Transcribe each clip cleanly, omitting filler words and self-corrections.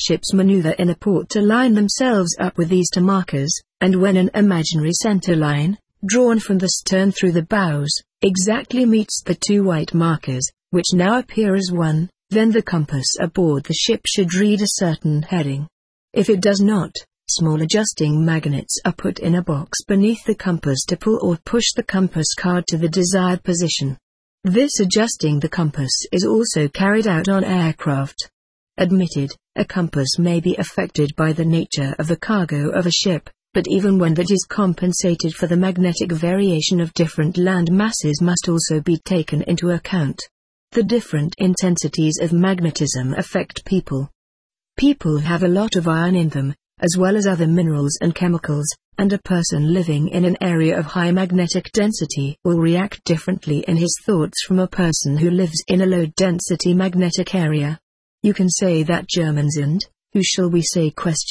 ships maneuver in a port to line themselves up with these two markers, and when an imaginary center line, drawn from the stern through the bows, exactly meets the two white markers, which now appear as one, then the compass aboard the ship should read a certain heading. If it does not, small adjusting magnets are put in a box beneath the compass to pull or push the compass card to the desired position. This adjusting the compass is also carried out on aircraft. Admitted, a compass may be affected by the nature of the cargo of a ship, but even when that is compensated for, the magnetic variation of different land masses must also be taken into account. The different intensities of magnetism affect people. People have a lot of iron in them, as well as other minerals and chemicals, and a person living in an area of high magnetic density will react differently in his thoughts from a person who lives in a low-density magnetic area. You can say that Germans and, who shall we say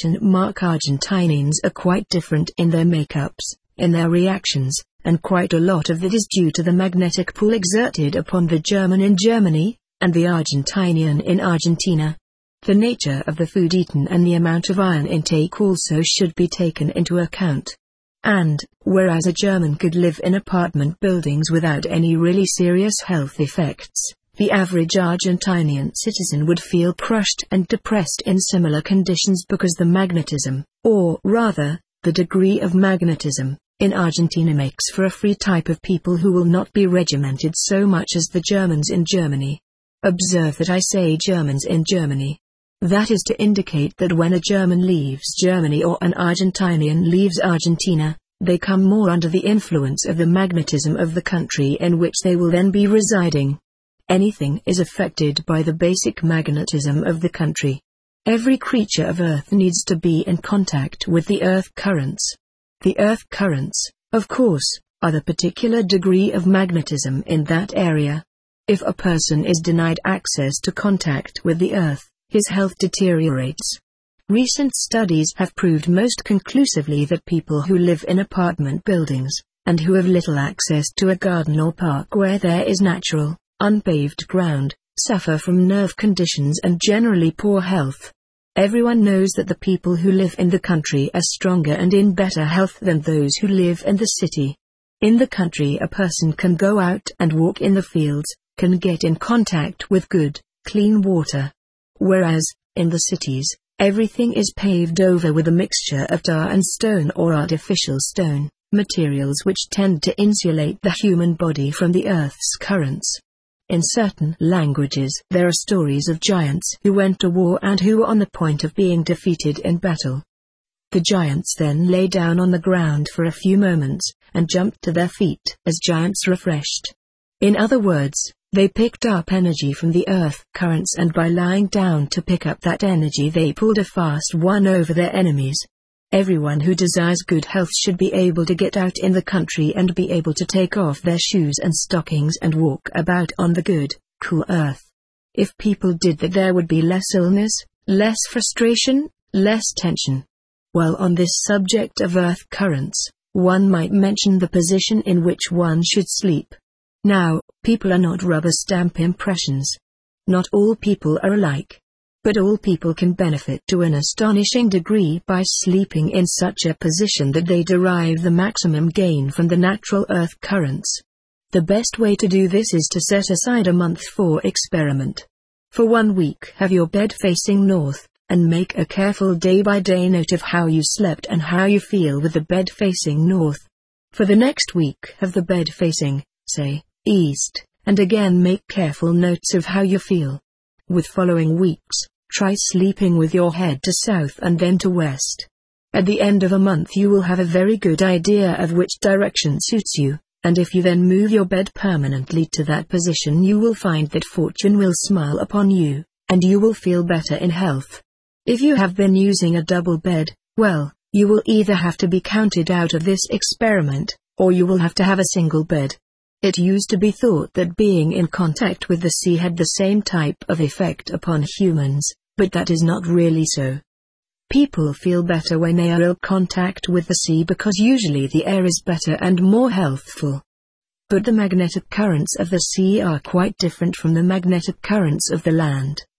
Argentinians are quite different in their makeups, in their reactions, and quite a lot of it is due to the magnetic pull exerted upon the German in Germany, and the Argentinian in Argentina. The nature of the food eaten and the amount of iron intake also should be taken into account. And, whereas a German could live in apartment buildings without any really serious health effects, the average Argentinian citizen would feel crushed and depressed in similar conditions because the magnetism, or rather, the degree of magnetism, in Argentina makes for a free type of people who will not be regimented so much as the Germans in Germany. Observe that I say Germans in Germany. That is to indicate that when a German leaves Germany or an Argentinian leaves Argentina, they come more under the influence of the magnetism of the country in which they will then be residing. Anything is affected by the basic magnetism of the country. Every creature of Earth needs to be in contact with the Earth currents. The Earth currents, of course, are the particular degree of magnetism in that area. If a person is denied access to contact with the Earth, his health deteriorates. Recent studies have proved most conclusively that people who live in apartment buildings, and who have little access to a garden or park where there is natural, unpaved ground, suffer from nerve conditions and generally poor health. Everyone knows that the people who live in the country are stronger and in better health than those who live in the city. In the country a person can go out and walk in the fields, can get in contact with good, clean water. Whereas, in the cities, everything is paved over with a mixture of tar and stone or artificial stone, materials which tend to insulate the human body from the Earth's currents. In certain languages there are stories of giants who went to war and who were on the point of being defeated in battle. The giants then lay down on the ground for a few moments, and jumped to their feet as giants refreshed. In other words, they picked up energy from the Earth currents, and by lying down to pick up that energy they pulled a fast one over their enemies. Everyone who desires good health should be able to get out in the country and be able to take off their shoes and stockings and walk about on the good, cool earth. If people did that, there would be less illness, less frustration, less tension. While on this subject of earth currents, one might mention the position in which one should sleep. Now, people are not rubber stamp impressions. Not all people are alike. But all people can benefit to an astonishing degree by sleeping in such a position that they derive the maximum gain from the natural earth currents. The best way to do this is to set aside a month for experiment. For 1 week have your bed facing north, and make a careful day-by-day note of how you slept and how you feel with the bed facing north. For the next week have the bed facing, say, east, and again make careful notes of how you feel. With following weeks, try sleeping with your head to south and then to west. At the end of a month you will have a very good idea of which direction suits you, and if you then move your bed permanently to that position you will find that fortune will smile upon you, and you will feel better in health. If you have been using a double bed, well, you will either have to be counted out of this experiment, or you will have to have a single bed. It used to be thought that being in contact with the sea had the same type of effect upon humans, but that is not really so. People feel better when they are in contact with the sea because usually the air is better and more healthful. But the magnetic currents of the sea are quite different from the magnetic currents of the land.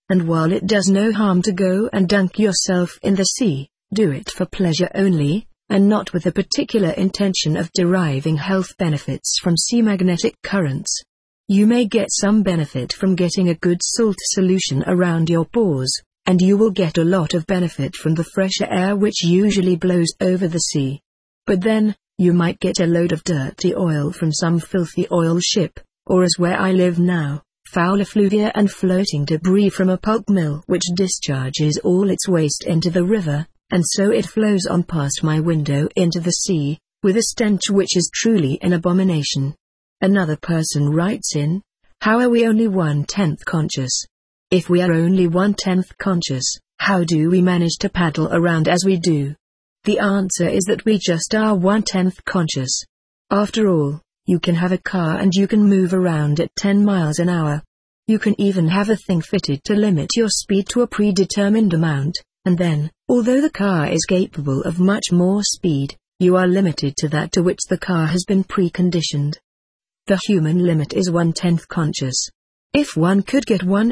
and while it does no harm to go and dunk yourself in the sea, do it for pleasure only, and not with the particular intention of deriving health benefits from sea magnetic currents. You may get some benefit from getting a good salt solution around your pores, and you will get a lot of benefit from the fresher air which usually blows over the sea. But then, you might get a load of dirty oil from some filthy oil ship, or as where I live now, foul effluvia and floating debris from a pulp mill which discharges all its waste into the river, and so it flows on past my window into the sea, with a stench which is truly an abomination. Another person writes in, how are we only 1/10 conscious? If we are only 1/10 conscious, how do we manage to paddle around as we do? The answer is that we just are 1/10 conscious. After all, you can have a car and you can move around at 10 miles an hour. You can even have a thing fitted to limit your speed to a predetermined amount, and then, although the car is capable of much more speed, you are limited to that to which the car has been preconditioned. The human limit is 1/10 conscious. If one could get 1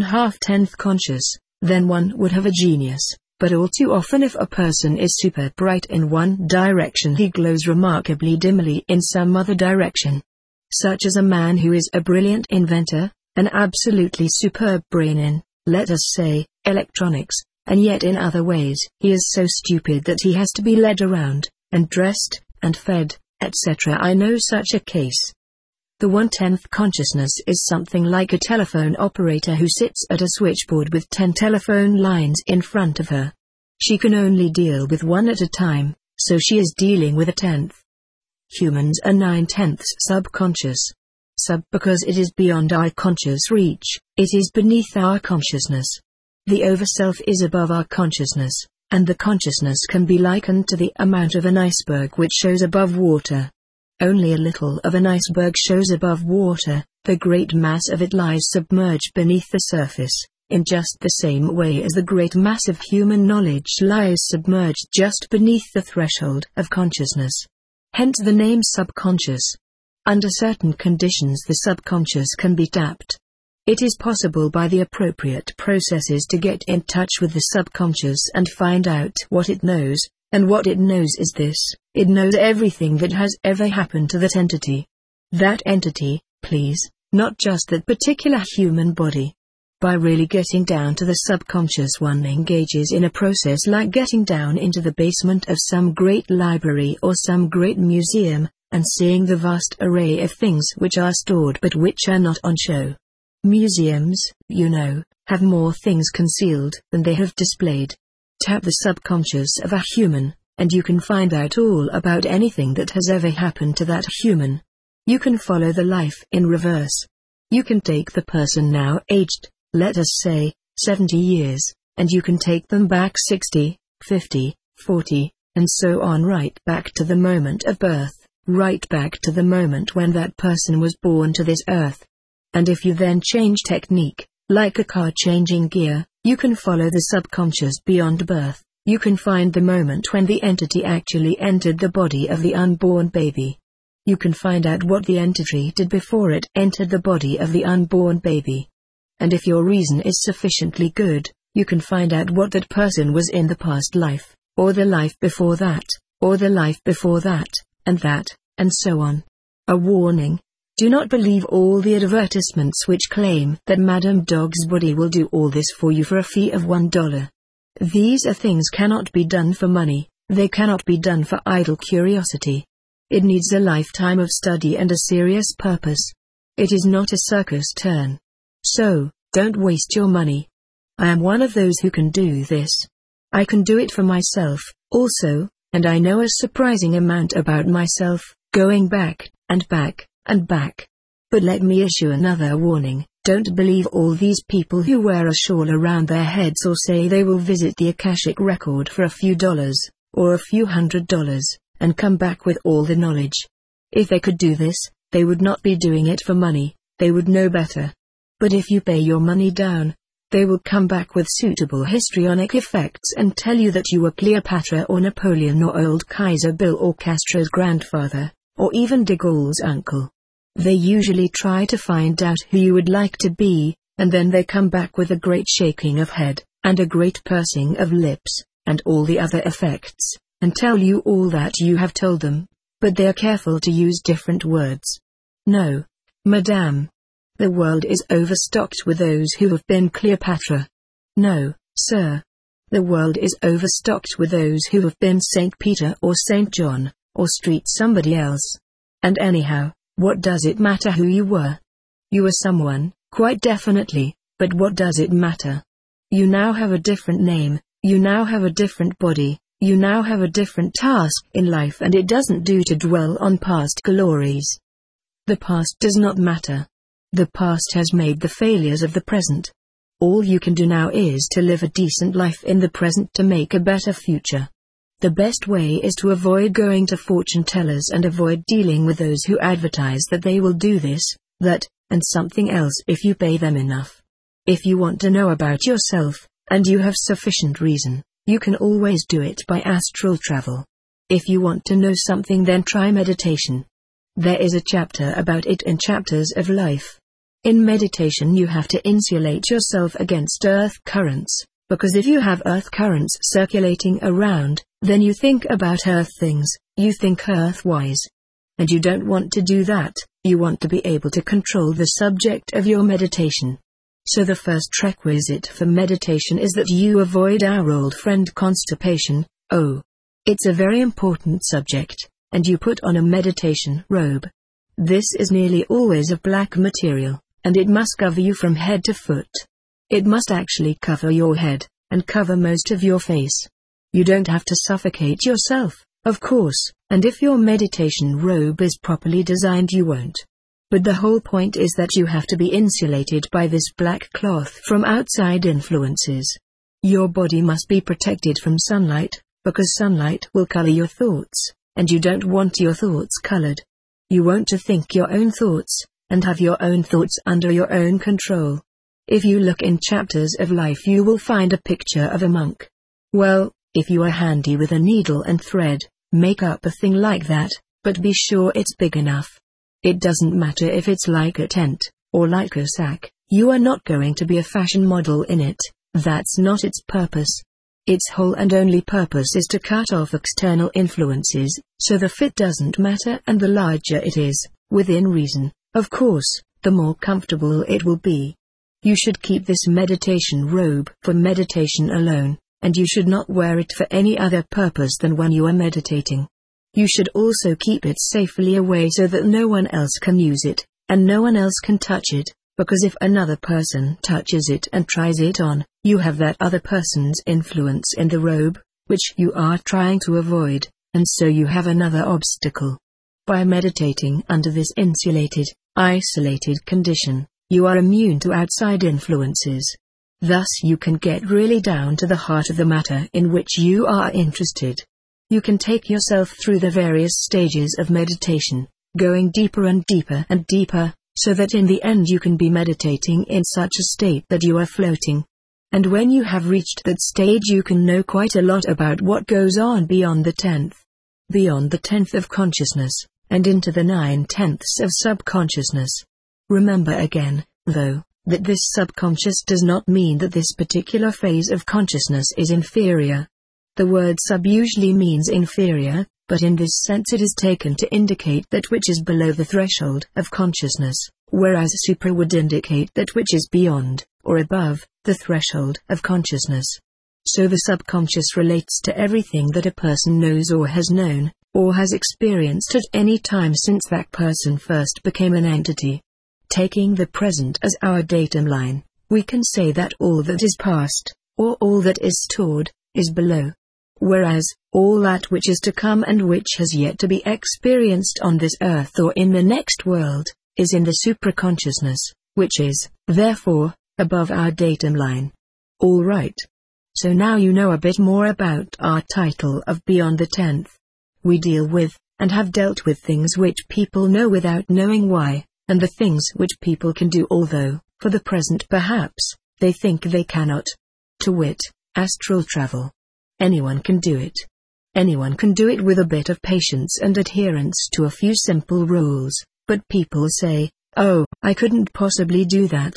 1/2 conscious, then one would have a genius. But all too often if a person is super bright in one direction he glows remarkably dimly in some other direction. Such as a man who is a brilliant inventor, an absolutely superb brain in, let us say, electronics, and yet in other ways he is so stupid that he has to be led around, and dressed, and fed, etc. I know such a case. The 1/10 consciousness is something like a telephone operator who sits at a switchboard with 10 telephone lines in front of her. She can only deal with one at a time, so she is dealing with a 10th. Humans are 9/10 subconscious. Sub because it is beyond our conscious reach, it is beneath our consciousness. The overself is above our consciousness, and the consciousness can be likened to the amount of an iceberg which shows above water. Only a little of an iceberg shows above water, the great mass of it lies submerged beneath the surface, in just the same way as the great mass of human knowledge lies submerged just beneath the threshold of consciousness. Hence the name subconscious. Under certain conditions the subconscious can be tapped. It is possible by the appropriate processes to get in touch with the subconscious and find out what it knows. And what it knows is this: it knows everything that has ever happened to that entity. That entity, please, not just that particular human body. By really getting down to the subconscious one engages in a process like getting down into the basement of some great library or some great museum, and seeing the vast array of things which are stored but which are not on show. Museums, you know, have more things concealed than they have displayed. Tap the subconscious of a human, and you can find out all about anything that has ever happened to that human. You can follow the life in reverse. You can take the person now aged, let us say, 70 years, and you can take them back 60, 50, 40, and so on right back to the moment of birth, right back to the moment when that person was born to this earth. And if you then change technique, like a car changing gear, you can follow the subconscious beyond birth. You can find the moment when the entity actually entered the body of the unborn baby. You can find out what the entity did before it entered the body of the unborn baby. And if your reason is sufficiently good, you can find out what that person was in the past life, or the life before that, or the life before that, and so on. A warning. Do not believe all the advertisements which claim that Madame Dog's body will do all this for you for a fee of $1. These things cannot be done for money, they cannot be done for idle curiosity. It needs a lifetime of study and a serious purpose. It is not a circus turn. So, don't waste your money. I am one of those who can do this. I can do it for myself, also, and I know a surprising amount about myself, going back, and back, and back. But let me issue another warning. Don't believe all these people who wear a shawl around their heads or say they will visit the Akashic record for a few dollars, or a few $100, and come back with all the knowledge. If they could do this, they would not be doing it for money, they would know better. But if you pay your money down, they will come back with suitable histrionic effects and tell you that you were Cleopatra or Napoleon or old Kaiser Bill or Castro's grandfather, or even de Gaulle's uncle. They usually try to find out who you would like to be, and then they come back with a great shaking of head, and a great pursing of lips, and all the other effects, and tell you all that you have told them, but they are careful to use different words. No, madame. The world is overstocked with those who have been Cleopatra. No, sir. The world is overstocked with those who have been St. Peter or St. John, or street somebody else. And anyhow, what does it matter who you were? You were someone, quite definitely, but what does it matter? You now have a different name, you now have a different body, you now have a different task in life, and it doesn't do to dwell on past glories. The past does not matter. The past has made the failures of the present. All you can do now is to live a decent life in the present to make a better future. The best way is to avoid going to fortune tellers and avoid dealing with those who advertise that they will do this, that, and something else if you pay them enough. If you want to know about yourself, and you have sufficient reason, you can always do it by astral travel. If you want to know something, then try meditation. There is a chapter about it in Chapters of Life. In meditation you have to insulate yourself against earth currents, because if you have earth currents circulating around, then you think about earth things, you think earth-wise. And you don't want to do that, you want to be able to control the subject of your meditation. So the first requisite for meditation is that you avoid our old friend constipation. Oh, it's a very important subject, and you put on a meditation robe. This is nearly always of black material, and it must cover you from head to foot. It must actually cover your head, and cover most of your face. You don't have to suffocate yourself, of course, and if your meditation robe is properly designed you won't. But the whole point is that you have to be insulated by this black cloth from outside influences. Your body must be protected from sunlight, because sunlight will color your thoughts, and you don't want your thoughts colored. You want to think your own thoughts, and have your own thoughts under your own control. If you look in Chapters of Life you will find a picture of a monk. Well, if you are handy with a needle and thread, make up a thing like that, but be sure it's big enough. It doesn't matter if it's like a tent, or like a sack, you are not going to be a fashion model in it, that's not its purpose. Its whole and only purpose is to cut off external influences, so the fit doesn't matter, and the larger it is, within reason, of course, the more comfortable it will be. You should keep this meditation robe for meditation alone, and you should not wear it for any other purpose than when you are meditating. You should also keep it safely away so that no one else can use it, and no one else can touch it, because if another person touches it and tries it on, you have that other person's influence in the robe, which you are trying to avoid, and so you have another obstacle. By meditating under this insulated, isolated condition, you are immune to outside influences. Thus you can get really down to the heart of the matter in which you are interested. You can take yourself through the various stages of meditation, going deeper and deeper and deeper, so that in the end you can be meditating in such a state that you are floating. And when you have reached that stage you can know quite a lot about what goes on beyond the 10th. Beyond the 10th of consciousness, and into the 9/10 of subconsciousness. Remember again, though, that this subconscious does not mean that this particular phase of consciousness is inferior. The word sub usually means inferior, but in this sense it is taken to indicate that which is below the threshold of consciousness, whereas supra would indicate that which is beyond, or above, the threshold of consciousness. So the subconscious relates to everything that a person knows or has known, or has experienced at any time since that person first became an entity. Taking the present as our datum line, we can say that all that is past, or all that is stored, is below. Whereas, all that which is to come and which has yet to be experienced on this earth or in the next world, is in the supraconsciousness, which is, therefore, above our datum line. All right. So now you know a bit more about our title of Beyond the 10th. We deal with, and have dealt with things which people know without knowing why, and the things which people can do although, for the present perhaps, they think they cannot. To wit, astral travel. Anyone can do it. Anyone can do it with a bit of patience and adherence to a few simple rules, but people say, "Oh, I couldn't possibly do that."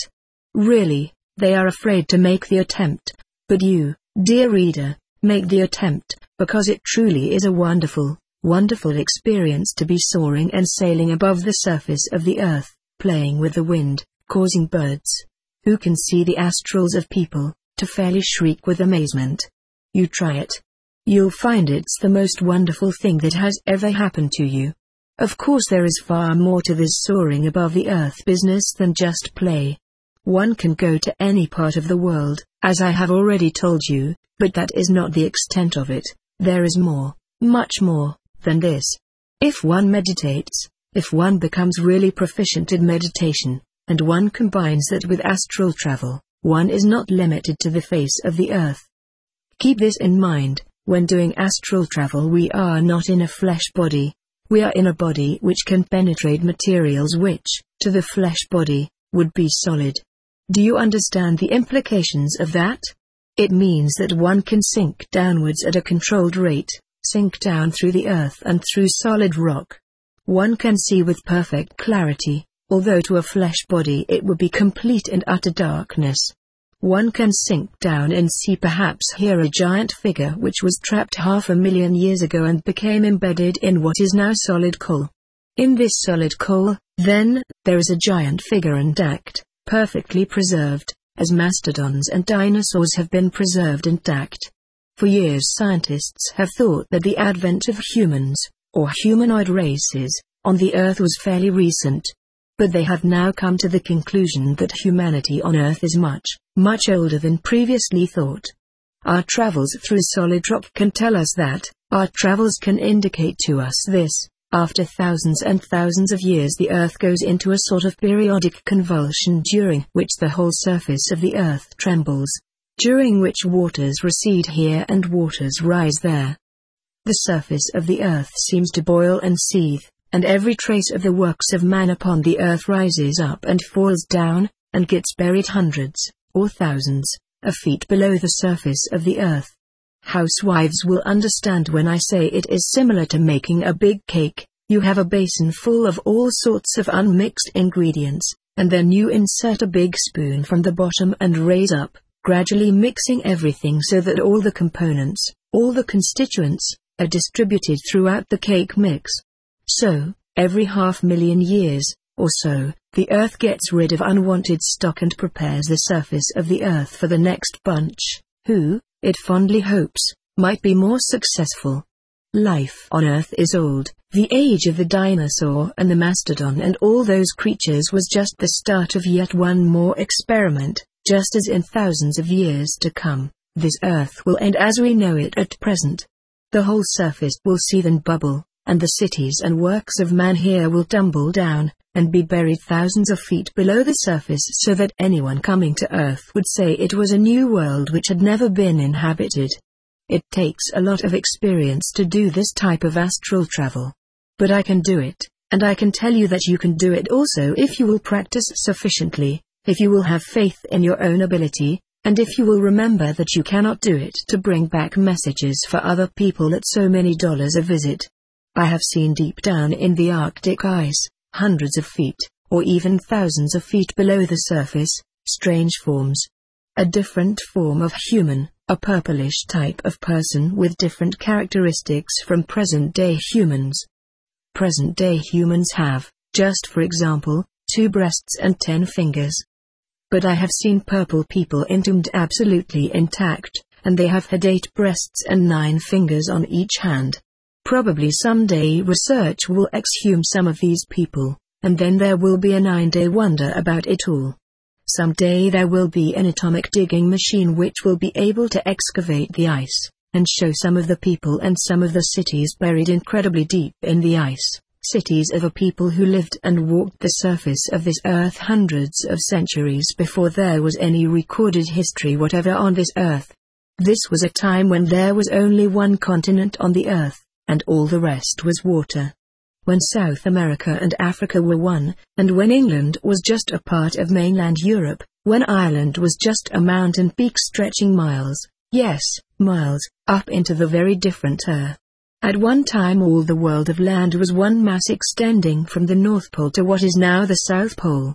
Really, they are afraid to make the attempt. But you, dear reader, make the attempt, because it truly is a wonderful, wonderful experience to be soaring and sailing above the surface of the earth, playing with the wind, causing birds, who can see the astrals of people, to fairly shriek with amazement. You try it. You'll find it's the most wonderful thing that has ever happened to you. Of course, there is far more to this soaring above the earth business than just play. One can go to any part of the world, as I have already told you, but that is not the extent of it. There is more, much more, than this. If one meditates, if one becomes really proficient in meditation, and one combines that with astral travel, one is not limited to the face of the earth. Keep this in mind, when doing astral travel we are not in a flesh body. We are in a body which can penetrate materials which, to the flesh body, would be solid. Do you understand the implications of that? It means that one can sink downwards at a controlled rate, sink down through the earth and through solid rock. One can see with perfect clarity, although to a flesh body it would be complete and utter darkness. One can sink down and see, perhaps hear, a giant figure which was trapped 500,000 years ago and became embedded in what is now solid coal. In this solid coal, then, there is a giant figure intact, perfectly preserved, as mastodons and dinosaurs have been preserved intact. For years scientists have thought that the advent of humans, or humanoid races, on the Earth was fairly recent. But they have now come to the conclusion that humanity on Earth is much, much older than previously thought. Our travels through solid rock can tell us that. Our travels can indicate to us this. After thousands and thousands of years the Earth goes into a sort of periodic convulsion during which the whole surface of the Earth trembles, during which waters recede here and waters rise there. The surface of the Earth seems to boil and seethe, and every trace of the works of man upon the earth rises up and falls down, and gets buried hundreds, or thousands, of feet below the surface of the earth. Housewives will understand when I say it is similar to making a big cake. You have a basin full of all sorts of unmixed ingredients, and then you insert a big spoon from the bottom and raise up, gradually mixing everything so that all the components, all the constituents, are distributed throughout the cake mix. So, every 500,000 years, or so, the Earth gets rid of unwanted stock and prepares the surface of the Earth for the next bunch, who, it fondly hopes, might be more successful. Life on Earth is old. The age of the dinosaur and the mastodon and all those creatures was just the start of yet one more experiment, just as in thousands of years to come, this Earth will end as we know it at present. The whole surface will seethe and bubble, and the cities and works of man here will tumble down, and be buried thousands of feet below the surface, so that anyone coming to Earth would say it was a new world which had never been inhabited. It takes a lot of experience to do this type of astral travel. But I can do it, and I can tell you that you can do it also if you will practice sufficiently, if you will have faith in your own ability, and if you will remember that you cannot do it to bring back messages for other people at so many dollars a visit. I have seen deep down in the Arctic ice, hundreds of feet, or even thousands of feet below the surface, strange forms. A different form of human, a purplish type of person with different characteristics from present-day humans. Present-day humans have, just for example, 2 breasts and 10 fingers. But I have seen purple people entombed absolutely intact, and they have had 8 breasts and 9 fingers on each hand. Probably someday research will exhume some of these people, and then there will be a 9-day wonder about it all. Someday there will be an atomic digging machine which will be able to excavate the ice, and show some of the people and some of the cities buried incredibly deep in the ice, cities of a people who lived and walked the surface of this earth hundreds of centuries before there was any recorded history whatever on this earth. This was a time when there was only one continent on the earth, and all the rest was water. When South America and Africa were one, and when England was just a part of mainland Europe, when Ireland was just a mountain peak stretching miles, yes, miles, up into the very different earth. At one time all the world of land was one mass extending from the North Pole to what is now the South Pole.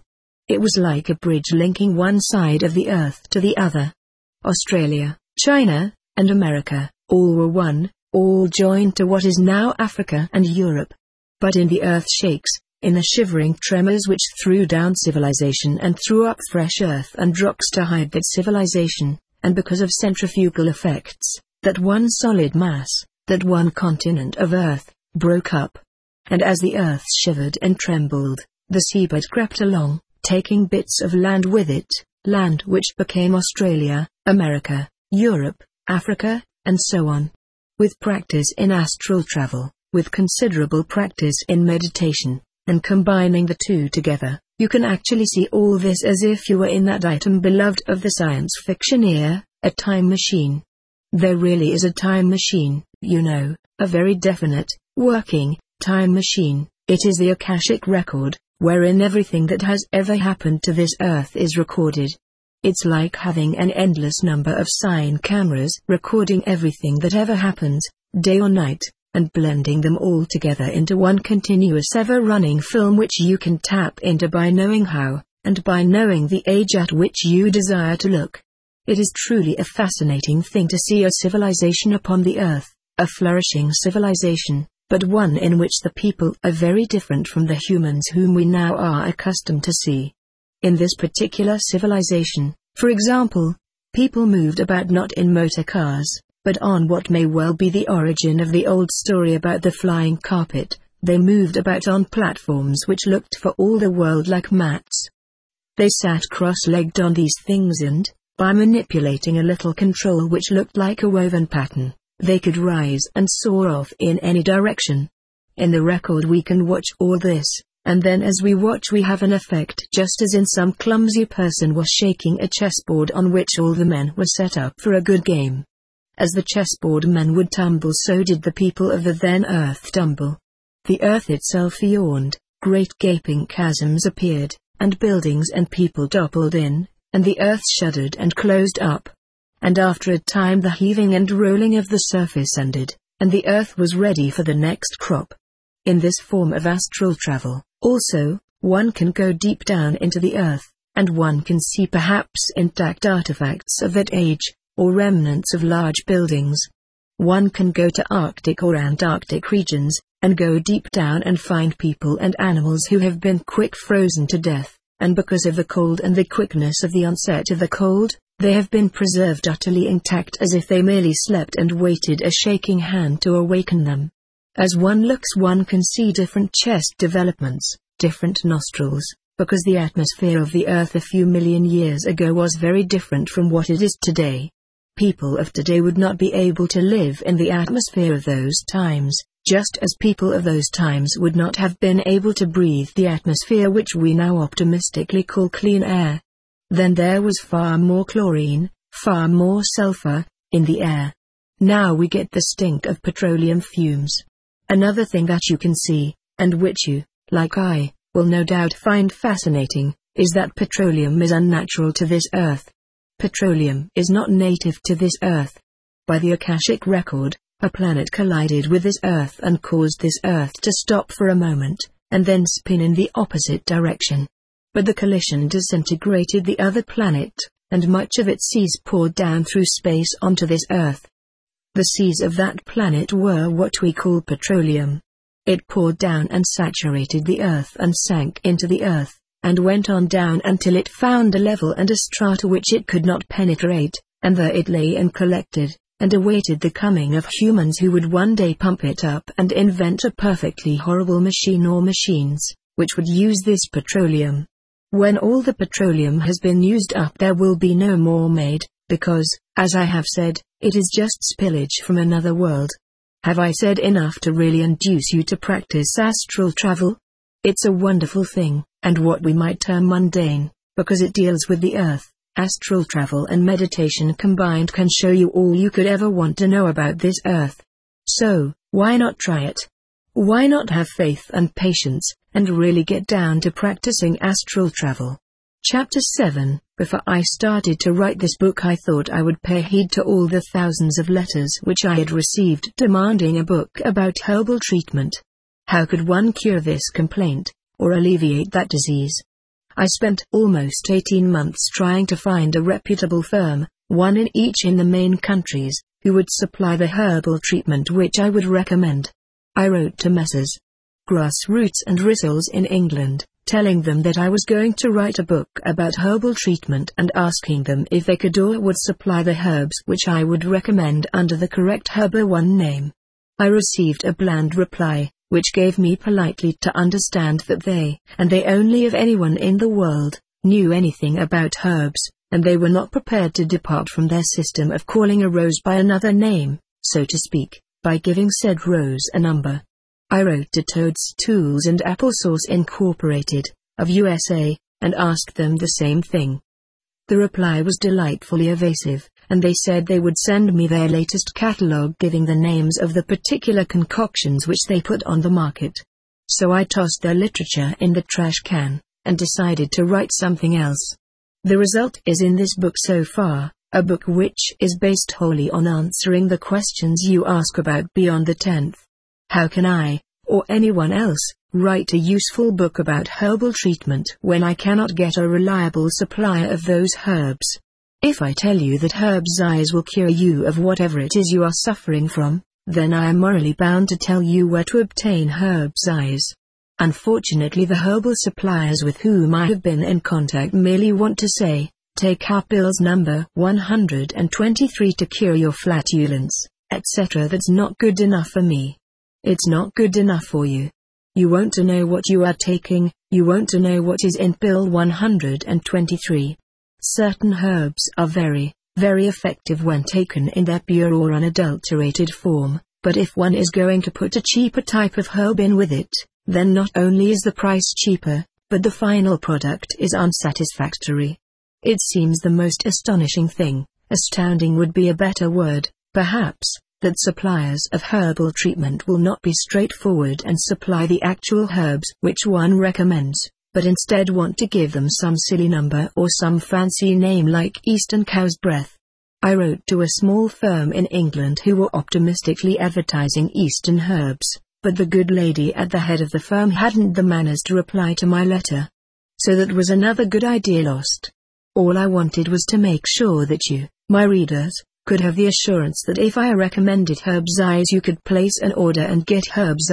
It was like a bridge linking one side of the earth to the other. Australia, China, and America, all were one, all joined to what is now Africa and Europe. But in the earth shakes, in the shivering tremors which threw down civilization and threw up fresh earth and rocks to hide that civilization, and because of centrifugal effects, that one solid mass, that one continent of earth, broke up. And as the earth shivered and trembled, the seabed crept along, taking bits of land with it, land which became Australia, America, Europe, Africa, and so on. With practice in astral travel, with considerable practice in meditation, and combining the two together, you can actually see all this as if you were in that item beloved of the science fictioneer, a time machine. There really is a time machine, you know, a very definite, working, time machine. It is the Akashic record, wherein everything that has ever happened to this earth is recorded. It's like having an endless number of sign cameras recording everything that ever happens, day or night, and blending them all together into one continuous ever-running film which you can tap into by knowing how, and by knowing the age at which you desire to look. It is truly a fascinating thing to see a civilization upon the earth, a flourishing civilization, but one in which the people are very different from the humans whom we now are accustomed to see. In this particular civilization, for example, people moved about not in motor cars, but on what may well be the origin of the old story about the flying carpet. They moved about on platforms which looked for all the world like mats. They sat cross-legged on these things and, by manipulating a little control which looked like a woven pattern, they could rise and soar off in any direction. In the record we can watch all this, and then as we watch we have an effect just as in some clumsy person was shaking a chessboard on which all the men were set up for a good game. As the chessboard men would tumble, so did the people of the then earth tumble. The earth itself yawned, great gaping chasms appeared, and buildings and people toppled in, and the earth shuddered and closed up. And after a time the heaving and rolling of the surface ended, and the earth was ready for the next crop. In this form of astral travel, also, one can go deep down into the earth, and one can see perhaps intact artifacts of that age, or remnants of large buildings. One can go to Arctic or Antarctic regions, and go deep down and find people and animals who have been quick frozen to death, and because of the cold and the quickness of the onset of the cold, they have been preserved utterly intact as if they merely slept and waited a shaking hand to awaken them. As one looks one can see different chest developments, different nostrils, because the atmosphere of the earth a few million years ago was very different from what it is today. People of today would not be able to live in the atmosphere of those times, just as people of those times would not have been able to breathe the atmosphere which we now optimistically call clean air. Then there was far more chlorine, far more sulfur, in the air. Now we get the stink of petroleum fumes. Another thing that you can see, and which you, like I, will no doubt find fascinating, is that petroleum is unnatural to this earth. Petroleum is not native to this earth. By the Akashic record, a planet collided with this earth and caused this earth to stop for a moment, and then spin in the opposite direction. But the collision disintegrated the other planet, and much of its seas poured down through space onto this earth. The seas of that planet were what we call petroleum. It poured down and saturated the earth and sank into the earth, and went on down until it found a level and a strata which it could not penetrate, and there it lay and collected, and awaited the coming of humans who would one day pump it up and invent a perfectly horrible machine or machines, which would use this petroleum. When all the petroleum has been used up there will be no more made, because, as I have said, it is just spillage from another world. Have I said enough to really induce you to practice astral travel? It's a wonderful thing, and what we might term mundane, because it deals with the earth. Astral travel and meditation combined can show you all you could ever want to know about this earth. So, why not try it? Why not have faith and patience, and really get down to practicing astral travel? Chapter 7. Before I started to write this book I thought I would pay heed to all the thousands of letters which I had received demanding a book about herbal treatment. How could one cure this complaint, or alleviate that disease? I spent almost 18 months trying to find a reputable firm, one in each in the main countries, who would supply the herbal treatment which I would recommend. I wrote to Messrs. Grassroots and Rissoles in England, telling them that I was going to write a book about herbal treatment and asking them if they could or would supply the herbs which I would recommend under the correct Herba1 name. I received a bland reply, which gave me politely to understand that they, and they only of anyone in the world, knew anything about herbs, and they were not prepared to depart from their system of calling a rose by another name, so to speak, by giving said rose a number. I wrote to Toad's Tools and Applesauce Incorporated, of USA, and asked them the same thing. The reply was delightfully evasive, and they said they would send me their latest catalogue giving the names of the particular concoctions which they put on the market. So I tossed their literature in the trash can, and decided to write something else. The result is in this book so far, a book which is based wholly on answering the questions you ask about beyond the 10th. How can I, or anyone else, write a useful book about herbal treatment when I cannot get a reliable supply of those herbs? If I tell you that Herbs will cure you of whatever it is you are suffering from, then I am morally bound to tell you where to obtain Herbs. Unfortunately, the herbal suppliers with whom I have been in contact merely want to say, take our pills number 123 to cure your flatulence, etc. That's not good enough for me. It's not good enough for you. You want to know what you are taking, you want to know what is in pill 123. Certain herbs are very, very effective when taken in their pure or unadulterated form, but if one is going to put a cheaper type of herb in with it, then not only is the price cheaper, but the final product is unsatisfactory. It seems the most astonishing thing, astounding would be a better word, perhaps, that suppliers of herbal treatment will not be straightforward and supply the actual herbs which one recommends, but instead want to give them some silly number or some fancy name like Eastern Cow's Breath. I wrote to a small firm in England who were optimistically advertising Eastern herbs, but the good lady at the head of the firm hadn't the manners to reply to my letter. So that was another good idea lost. All I wanted was to make sure that you, my readers, could have the assurance that if I recommended Herbs you could place an order and get Herbs.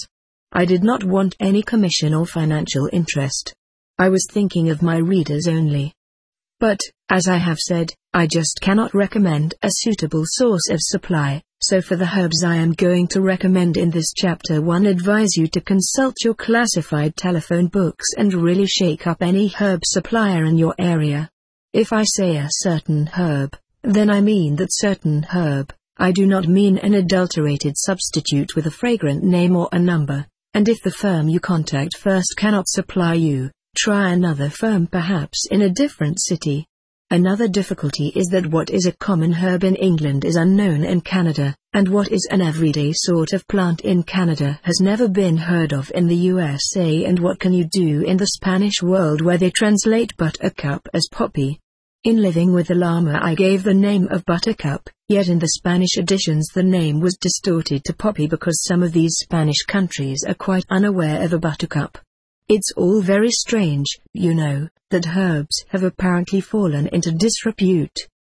I did not want any commission or financial interest. I was thinking of my readers only. But, as I have said, I just cannot recommend a suitable source of supply, so for the herbs I am going to recommend in this chapter 1 advise you to consult your classified telephone books and really shake up any herb supplier in your area. If I say a certain herb, then I mean that certain herb. I do not mean an adulterated substitute with a fragrant name or a number, and if the firm you contact first cannot supply you, try another firm perhaps in a different city. Another difficulty is that what is a common herb in England is unknown in Canada, and what is an everyday sort of plant in Canada has never been heard of in the USA. And what can you do in the Spanish world where they translate buttercup as poppy? In Living with the Llama I gave the name of buttercup, yet in the Spanish editions the name was distorted to poppy because some of these Spanish countries are quite unaware of a buttercup. It's all very strange, you know, that herbs have apparently fallen into disrepute.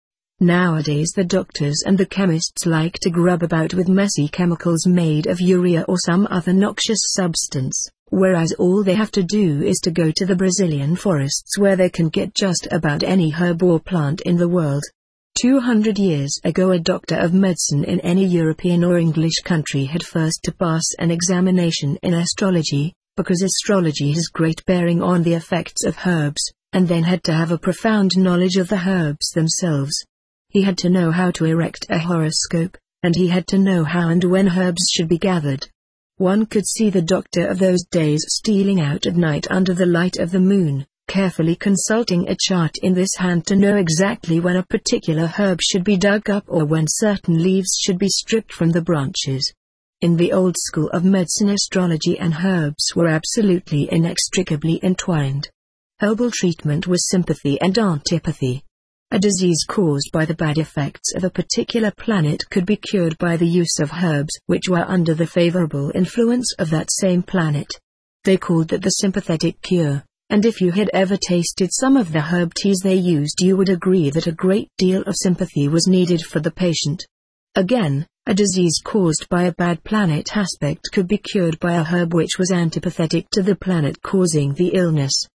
Nowadays the doctors and the chemists like to grub about with messy chemicals made of urea or some other noxious substance, whereas all they have to do is to go to the Brazilian forests where they can get just about any herb or plant in the world. 200 years ago a doctor of medicine in any European or English country had first to pass an examination in astrology, because astrology has great bearing on the effects of herbs, and then had to have a profound knowledge of the herbs themselves. He had to know how to erect a horoscope, and he had to know how and when herbs should be gathered. One could see the doctor of those days stealing out at night under the light of the moon, carefully consulting a chart in this hand to know exactly when a particular herb should be dug up or when certain leaves should be stripped from the branches. In the old school of medicine, astrology and herbs were absolutely inextricably entwined. Herbal treatment was sympathy and antipathy. A disease caused by the bad effects of a particular planet could be cured by the use of herbs which were under the favorable influence of that same planet. They called that the sympathetic cure, and if you had ever tasted some of the herb teas they used, you would agree that a great deal of sympathy was needed for the patient. Again, a disease caused by a bad planet aspect could be cured by a herb which was antipathetic to the planet causing the illness.